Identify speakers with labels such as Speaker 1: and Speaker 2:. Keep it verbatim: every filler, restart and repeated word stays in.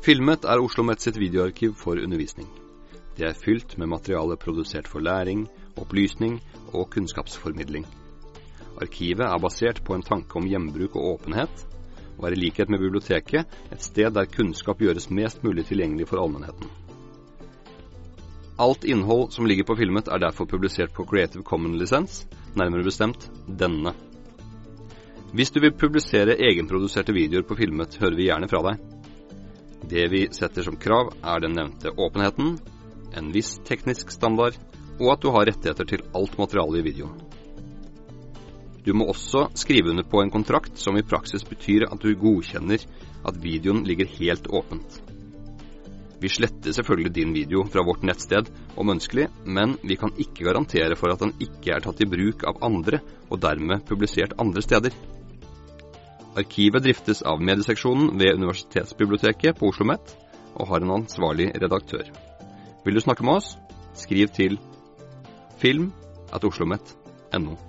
Speaker 1: Filmet er OsloMet sitt videoarkiv for undervisning. Det er fylt med materiale produsert for læring, opplysning og kunnskapsformidling. Arkivet er basert på en tanke om gjenbruk og åpenhet, og er i likhet med biblioteket et sted der kunnskap gjøres mest mulig tilgjengelig for allmennheten. Alt innhold som ligger på Filmet er derfor publisert på Creative Commons-lisens, nærmere bestemt denne. Hvis du vil publisere egenproduserte videoer på Filmet, hører vi gjerne fra deg. Det vi setter som krav er den nevnte åpenheten, en viss teknisk standard, og at du har rettigheter til alt materiale i videoen. Du må også skrive under på en kontrakt som i praksis betyr at du godkjenner at videoen ligger helt åpent. Vi sletter selvfølgelig din video fra vårt nettsted om ønskelig, men vi kan ikke garantere for at den ikke er tatt i bruk av andre og dermed publisert andre steder. Arkivet driftes av medieseksjonen ved Universitetsbiblioteket på OsloMet og har en ansvarlig redaktør. Vil du snakke med oss? Skriv til film at oslomet punktum no.